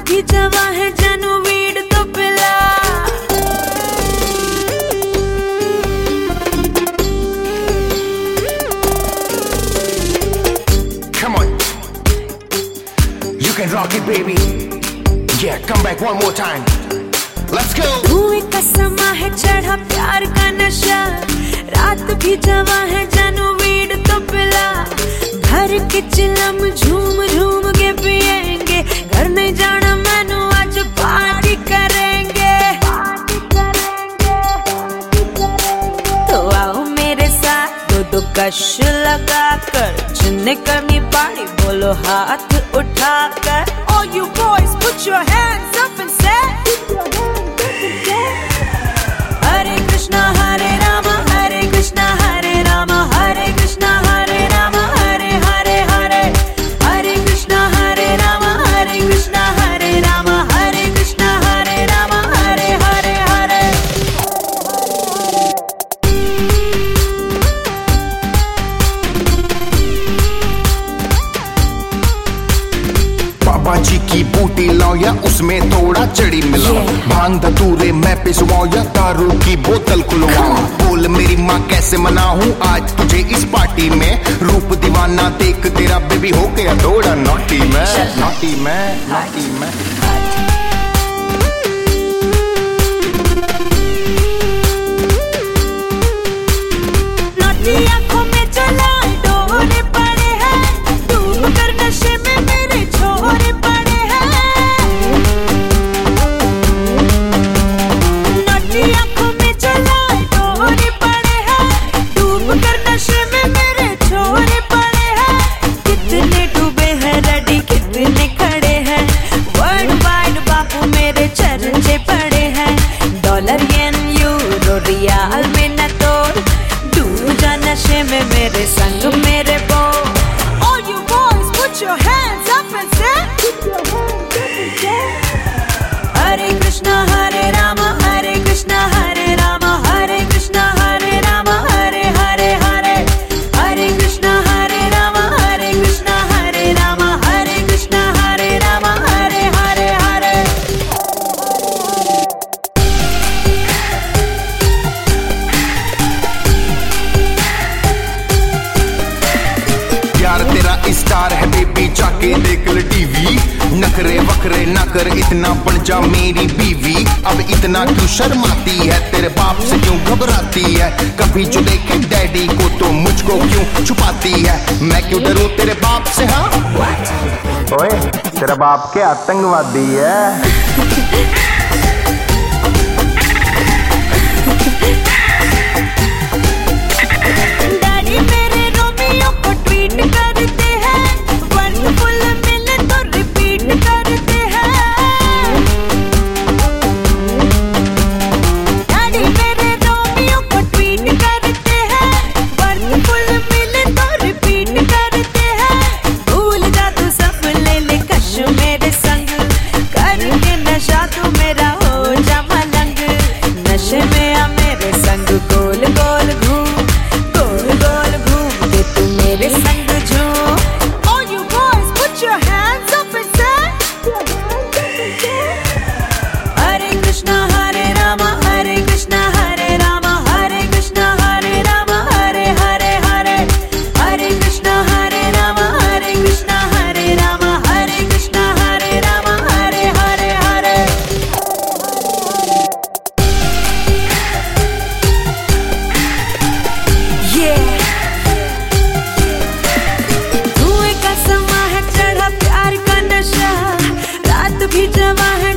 भी जवा है जानू वीड तो पिला। Come on, you can rock it, baby. Yeah, come back one more time. Let's go. धुएं का समा है चढ़ा प्यार का नशा, रात भी जवा है जानू वीड तो पिला। भर के चिलम झूम झूम के पिएंगे, घर नहीं जाना मैनू आज पार्टी करेंगे। तो आओ मेरे साथ दो दो कश लगा कर, जिन्हें करनी पार्टी बोलो हाथ उठाकर। All you boys put your hands up and say Hare Krishna Hare Rama Hare Krishna Hare Rama Hare Krishna Hare Rama Hare Hare Hare Hare Krishna Hare Rama Hare Krishna Hare Rama Hare Krishna Hare Rama Hare Hare Hare। बाबा जी की बूटी लाओ या उसमें थोड़ा चढ़ी मिलाओ, भांग धतूरे मैं पिसवाओ या दारू की बोतल खुलवाओ। बोल मेरी माँ कैसे मनाऊं आज तुझे इस पार्टी में, रूप दीवाना देख तेरा बेबी हो गया थोड़ा नॉटी मैं, नॉटी मैं, नॉटी मैं। नॉटी आंखों में जलाए डोरे पड़े हैं, डूब कर नशे में मेरे छोरे पड़े हैं। नॉटी आंखों में जलाए डोरे पड़े हैं, डूब कर नशे में मेरे छोरे पड़े हैं। कितने डूबे हैं रेडी कितने खड़े हैं, वर्ल्ड वाइड बापू मेरे चर्चे पड़े हैं। डॉलर येन यूरो रियाल में न तोड़, डूब जा नशे में मेरे संग मेरे बो। All you boys put your hands up and say Hare Krishna Hare Rama Hare Krishna Hare Rama Hare Krishna Hare Rama Hare Hare Hare Hare Krishna Hare Rama Hare Krishna Hare Rama Hare Krishna Hare Rama Hare Hare Hare। प्यार तेरा star है baby जाके देख ले TV, नखरे वखरे ना कर इतना बन जा मेरी बीवी। अब इतना क्यों शर्माती है, तेरे बाप से क्यों घबराती है, कभी जो देखे डैडी को तो मुझको क्यों छुपाती है। मैं क्यों डरूं तेरे बाप से, हाँ ओए तेरा बाप क्या आतंकवादी है। डैडी मेरे रोमियो को ट्वीट करते हैं, वंडरफुल मिले तो रिपीट करते हैं। डैडी मेरे रोमियो को ट्वीट करते हैं, वंडरफुल मिले तो रिपीट करते हैं। भूल जा तू सब ले ले कश मेरे संग, करके नशा तू मेरा हो जा मलंग। नशे में आ मेरे संग गोल गोल घूम, गोल गोल घूम के तू मेरे संग झूम। All you boys put your hands up and say Hare Krishna Hare Rama Hare Krishna Hare Rama Hare Krishna Hare Rama Hare Hare Hare Hare Krishna Hare Rama Hare Krishna Hare Rama Hare Krishna Hare Rama Hare Hare Hare। धुएं का समा है चढ़ा प्यार का नशा, रात भी जवा है